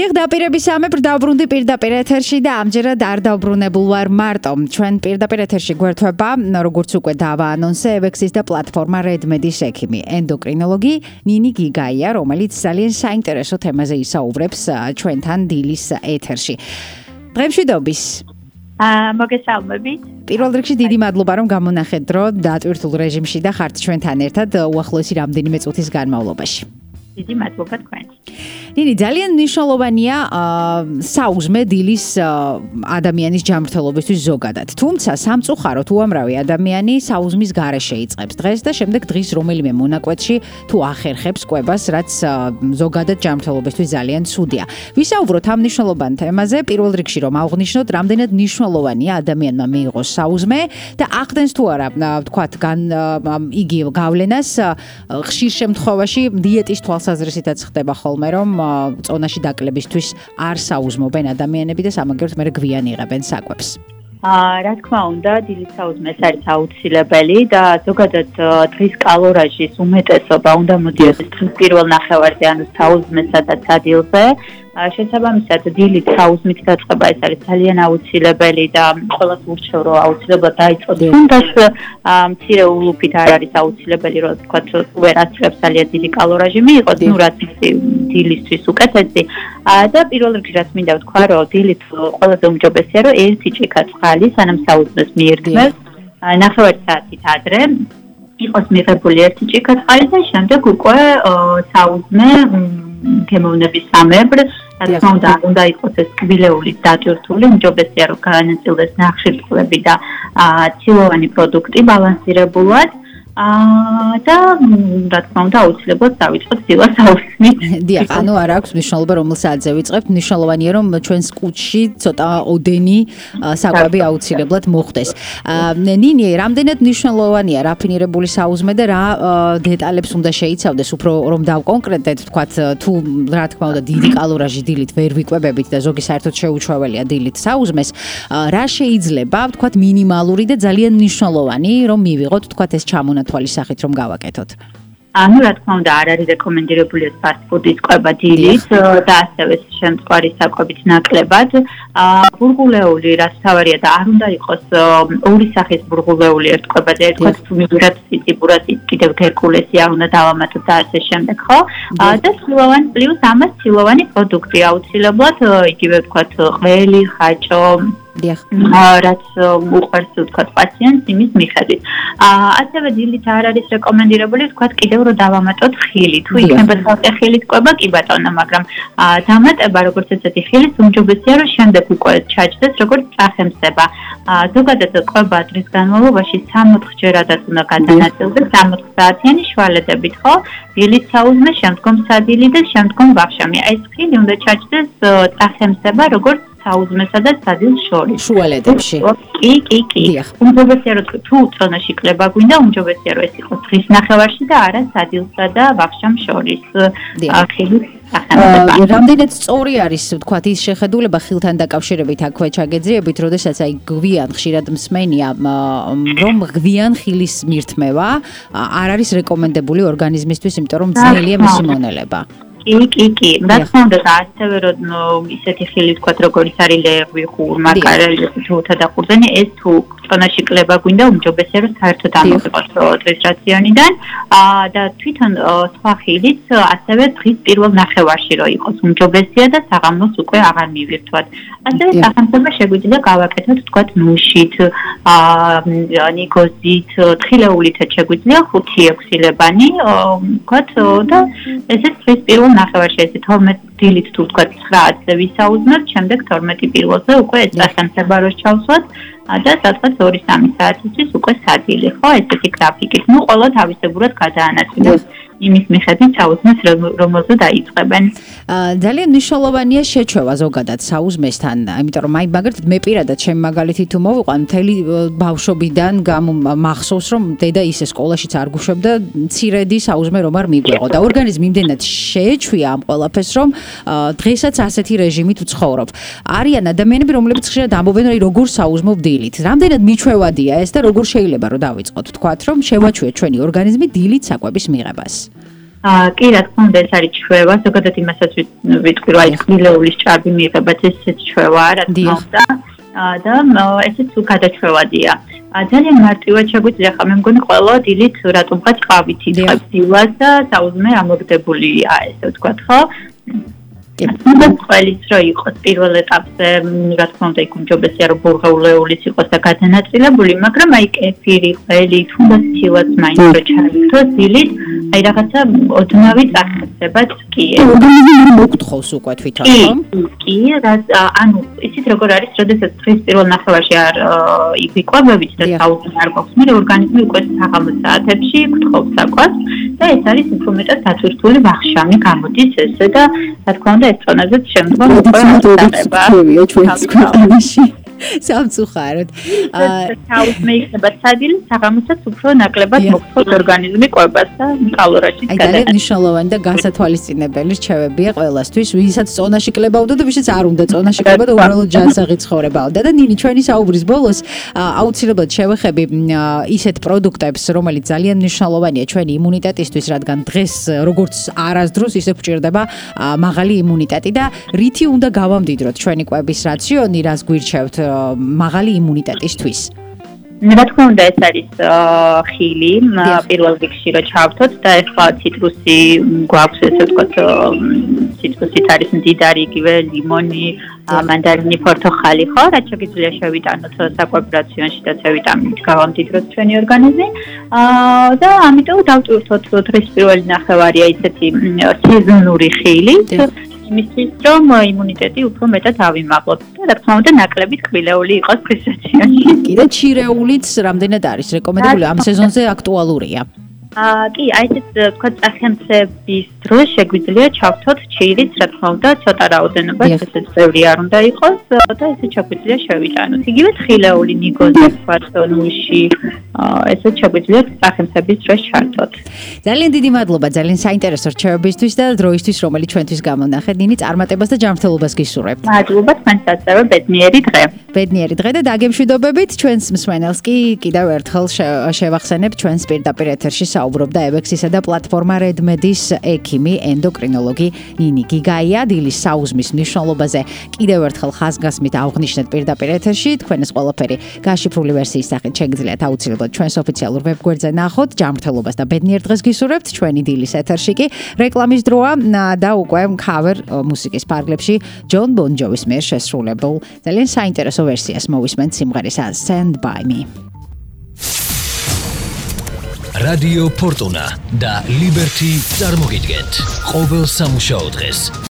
დიახ, დაპირებისამებრ დავბრუნდი პირდაპირ ეთერში და ამჯერად არ დავბრუნებულ ვარ მარტო. ჩვენ პირდაპირ ეთერში გვერდება, როგორც უკვე დავაანონსე, EVEX-ის და პლატფორმა RedMed-ის ექიმი, ენდოკრინოლოგი ნინი გიგაია, რომელიც ძალიან საინტერესო თემაზე ისაუბრებს ჩვენთან დილის ეთერში. დღემშვიდობის. მოგესალმებით. პირველ რიგში დიდი მადლობა, რომ გამონახეთ დრო დატვირთულ რეჟიმში და ხართ ჩვენთან ერთად უახლოესი რამდენიმე წუთის განმავლობაში. დიდი მადლობა თქვენ. ნინი, ძალიან მნიშვნელოვანია საუზმე დილის ადამიანის ჯანმრთელობისთვის ზოგადად. თუმცა სამწუხაროდ უამრავი ადამიანი საუზმის გარეშე იწყებს დღეს და შემდეგ დღის რომელიმე მონაკვეთში თუ ახერხებს კვებას, რაც ზოგადად ჯანმრთელობისთვის ძალიან ცუდია. ვისაუბროთ ამ მნიშვნელოვან თემაზე, პირველ რიგში რომ აღვნიშნოთ, რამდენად მნიშვნელოვანია ადამიანმა მიიღოს საუზმე და ახდენს თუ არა, ვთქვათ, იგი გავლენას ხშირ შემთხვევაში დიეტის თვალსაზრისითაც ხდება ხოლმე, რომ წონაში დაკლებისთვის არ საუზმობენ ადამიანები და სამაგერად მე გვიან იღებენ საკვებს. რა თქმა უნდა, დილის საუზმეს არის აუცილებელი და ზოგადად დღის კალორაჟის უმეტესობა უნდა მოდიოდეს დღის პირველ ნახევარზე, ანუ საუზმესა და სადილზე. შესაბამისად, დილით საუზმით დაწყება ეს არის ძალიან აუცილებელი და ყველას ურჩევ, რომ აუცილებლად დაიწყოს. თუნდაც მცირე ულუფით არ არის აუცილებელი, რომ თქვათ, ვერ აცლებს ძალიან დიდი კალორაჟი მიიღოს, ну რაც დილისთვის უკეთესი. და პირველ რიგში რაც მინდა ვთქვა, რომ დილით ყველაზე უმჯობესია, რომ ერთი ჭიქა წყალი სანამ საუზმეს მიირთმევს, ნახევარი საათით ადრე იყოს მიღებული ერთი ჭიქა წყალი და შემდეგ უკვე საუზმე გემოვნებისამებრ, რა თქმა უნდა იყოს ეს კბილეულით დატვირთული, უმჯობესია რომ განაწილდეს ნახშირწყლები და ცილოვანი პროდუქტი ბალანსირებულად. და რა თქმა უნდა აუცილებლად დავიწყოთ დილას საუზმით. დიახ, ანუ არ აქვს მნიშვნელობა რომელ საათზე ვიწყებთ, მნიშვნელოვანია რომ ჩვენს კუჭში ცოტა ოდენი საკვები აუცილებლად მოხდეს. ნინი, რამდენად მნიშვნელოვანია რაფინირებული საუზმე და რა დეტალებს უნდა შეიცავდეს, უფრო რომ დავკონკრეტდეთ, ვთქვათ, თუ რა თქმა უნდა დიდი კალორაჟი დილით ვერ ვიკვებებით და ზოგი საერთოდ შეუჩვეველია დილით საუზმეს, რა შეიძლება, ვთქვათ, მინიმალური და ძალიან მნიშვნელოვანი რომ მივიღოთ, ვთქვათ, ეს თვალის სახით რომ გავაკეთოთ. ანუ რა თქმა უნდა არ არის რეკომენდირებული ეს ფასტ-ფუდის კვება დილით და ასევე შემწყარი საკვებით ნაკლებად. ბურღულეული რაც თავარია და არ უნდა იყოს ორი სახის ბურღულეული ერთ კვებაზე, ერთად მიგრად ციტიბურად კიდევ გერკულესი არ უნდა დავამატოთ და ასე შემდეგ, ხო? და ცილოვანი პლუს ამას ცილოვანი პროდუქტი აუცილებლად, იგივე ვთქვათ, ყველი, ხაჭო რაც უყვარს ვთქვათ პაციენტს იმის მიხედვით. ასევე დილით არ არის რეკომენდირებული ვთქვათ კიდევ რომ დავამატოთ ხილი. თუ იქნება ცალკე ხილით კვება, კი ბატონო, მაგრამ დამატება როგორც ესეთი ხილის უმჯობესია რომ შემდეგ უკვე ჩაჯდეს როგორც წახემსება. ზოგადად კვება დღის განმავლობაში 3-4 ჯერადაც უნდა გადანაწილდეს 3-4 საათიანი შვალედებით, ხო? დილით საუზმე, შემდგომ სადილი და შემდგომ ვახშამი. ეს ხილი უნდა ჩაჯდეს წახემსება როგორც საუზმესა და სადილს შორის. შუალედებში. კი. უმჯობესია რომ თუ წონაში კლება გვინდა, უმჯობესია რომ ეს იყოს დღის ნახევარში და არა სადილსა და ვახშამ შორის. რამდენად სწორი არის, ვთქვათ, ის შეხედულება ხილთან დაკავშირებით აქვე ჩაგეძიებით, როდესაც აი გვიან ხშირად მსმენია, რომ გვიან ხილის მირთმევა არ არის რეკომენდებული ორგანიზმისთვის, იმიტომ რომ ძნელია მისი მონელება. კი. რა თქმა უნდა, ასევე რომ ისეთი ხილი თქვათ, როგორც არის ლერვი, ხურმა, კარელი, თუთა და ყურძენი, ეს თუ წონაში კლება გვინდა, უმჯობესია რომ საერთოდ ამოიღოს დღის რაციონიდან. და თვითონ სხვა ხილიც ასევე დღის პირველ ნახევარში რომ იყოს უმჯობესია და საღამოს უკვე აღარ მივირთვათ. ასევე სახანძრება შეგვიძლია გავაკეთოთ თქვათ ნუშით, ნიგოზით, თხილეულითაც შეგვიძლია 5-6 ლებანი, თქვათ და ესეც დღის პირველ ნახევარში ესე 12 დილით თუ თქვათ 9-ზე ვისაუზმებთ, შემდეგ 12 პირველზე უკვე ეს სახანძრება რო ჩავსვათ და სადღაც 2-3 საათისთვის უკვე სადილი, ხო, ესეთი გრაფიკით. ნუ ყველა თავისებურად გადაანაწილებს იმის მიხედვით საუზმეს რომელზე დაიწყებენ. ძალიან მნიშვნელოვანია შეჩვევა ზოგადად საუზმესთან, იმიტომ რომ მაგალითად მე პირადად ჩემ მაგალითით თუ მოვიყვან, მთელი ბავშვობიდან მახსოვს რომ დედა ისე სკოლაშიც არ გუშვებდა მცირედი საუზმე რომ არ მიგვეყო და ორგანიზმი იმდენად შეეჩვია ამ ყველაფერს რომ დღესაც ასეთი რეჟიმით ვცხოვრობ. არიან ადამიანები რომლებიც ხშირად ამბობენ რომ როგორ საუზმობ დილით. რამდენად მიჩვევადია ეს და როგორ შეიძლება რომ დავიწყოთ თქვათ რომ შევაჩვიოთ ჩვენი ორგანიზმი დილით საკვების მიღებას. კი, რა თქმა უნდა, ეს არის ჩვევა, ზოგადად იმასაც ვიტყვი, რომ აი ხმილეულის ჭარბი მიიღებაც ესეც ჩვევაა, რა თქმა უნდა. და ესეც გადაჩვევადია. ძალიან მარტივად შეგვიძლია ხა მე მგონი ყველა დილით რატომღაც ყავით იწყებს დილას და საუზმე ამოგდებულია, ესე ვთქვათ, ხო? უნდა ყველის რო იყოს პირველ ეტაპზე, რა თქმა უნდა, იქ უმჯობესია რომ ბურღეულეულის იყოს და გადანაწილებული, მაგრამ აი კეფირი, ყველი, თუნდაც ცილაც მაინც რო ჩაიგდოს დილით, აი რაღაცა ოდნავი წახდებაც კი. ორგანიზმი მოგთხოვს უკვე თვითონ, ხო? კი, ანუ იცით როგორ არის, როდესაც დღის პირველ ნახევარში არ ვიყვებებით და საუბრობთ არ გვაქვს, მე ორგანიზმი უკვე საღამოს საათებში გთხოვს საკვას და ეს არის უფრო მეტად დაწვრთული ვახშამი გამოდის ესე და რა თქმა უნდა ეს წონაზეც შემდგომ უკვე აღწევია ჩვენს ქვეყანაში. სამწუხაროდ. საუზმე იქნება სადილე, საღამოსაც უფრო ნაკლებად მოგთხოვს ორგანიზმი კვებას და კალორიებში გადადის. აი ძალიან მნიშვნელოვანი და გასათვალისწინებელი რჩევებია ყველასთვის, ვისაც წონაში კლებავდა და ვისაც არ უნდა წონაში კლებავდა, უბრალოდ ჯანსაღი ცხოვრებავდა. და ნინი ჩვენი საუბრის ბოლოს აუცილებლად შევეხები ისეთ პროდუქტებს, რომელიც ძალიან მნიშვნელოვანია ჩვენი იმუნიტეტისთვის, რადგან დღეს როგორც არასდროს ისე გვჭირდება მაღალი იმუნიტეტი და რითი უნდა გავამდიდროთ ჩვენი კვების რაციონი, რას გვირჩევთ მაღალი იმუნიტეტისთვის. რა თქმა უნდა ეს არის ხილი პირველ რიგში რო ჩავთოთ და ეხლა ციტრუსი გვაქვს ესე ვთქვათ ციტრუსით არის მდიდარი იგივე ლიმონი მანდარინი პორტოხალი ხო რაც შეგვიძლია შევიტანოთ საკვებ რაციონში და C ვიტამინით გავამდიდროთ ჩვენი ორგანიზმი და ამიტომ დავტვირთოთ დღის პირველი ნახევარია ისეთი სეზონური ხილი იმისთვის რომ იმუნიტეტი უფრო მეტად ავიმაღლოთ და რა თქმა უნდა ნაკლები ტკბილეული იყოს დღის რაციონში. კიდე ჩირეულიც რამდენად არის რეკომენდებული ამ სეზონზე აქტუალურია? კი, აი ეს თქვა წახემწების დროს შეგვიძლია ჩავთოთ ჩირიც, რა თქმა უნდა, ცოტა რაოდენობა, ესეც ბევრი არ უნდა იყოს და ესე შეგვიძლია შევიტანოთ. იგივე თხილეული ნიგოზი თქვა ნუში, ესეც შეგვიძლია წახემწების დროს ჩავთოთ. ძალიან დიდი მადლობა, ძალიან საინტერესო რჩევებისთვის და დროისთვის, რომელიც ჩვენთვის გამონახეთ. ნინი წარმატებას და ჯანმრთელობას გისურვებთ. მადლობა, თქვენსაც ასევე ბედნიერი დღე. ბედნიერი დღე და დაგემშვიდობებით ჩვენს მსმენელს კი კიდევ ერთხელ შევახსენებ ჩვენს პირდაპირ ეთერში საუბრობდა ებექსისა და პლატფორმა RedMed-ის ექიმი ენდოკრინოლოგი ნინი გიგაია დილის საუზმის მნიშვნელობაზე კიდევ ერთხელ ხაზგასმით აღნიშნეთ პირდაპირ ეთერში თქვენ ეს ყველაფერი გაშიფრული ვერსიის სახით შეგიძლიათ აუცილებლად ჩვენს ოფიციალურ ვებგვერდზე ნახოთ ჯანმრთელობას და ბედნიერ დღეს გისურვებთ ჩვენი დილის ეთერში კი რეკლამის დროა და უკვე cover მუსიკის პარკლებში ჯონ ბონ ჯოვის მიერ შესრულებულ ძალიან საინტერესო ვერსიას მოვისმენთ სიმღერისა Stand By Me Radio Fortuna და Liberty წარმოგიდგენთ ყოველ სამუშაო დღეს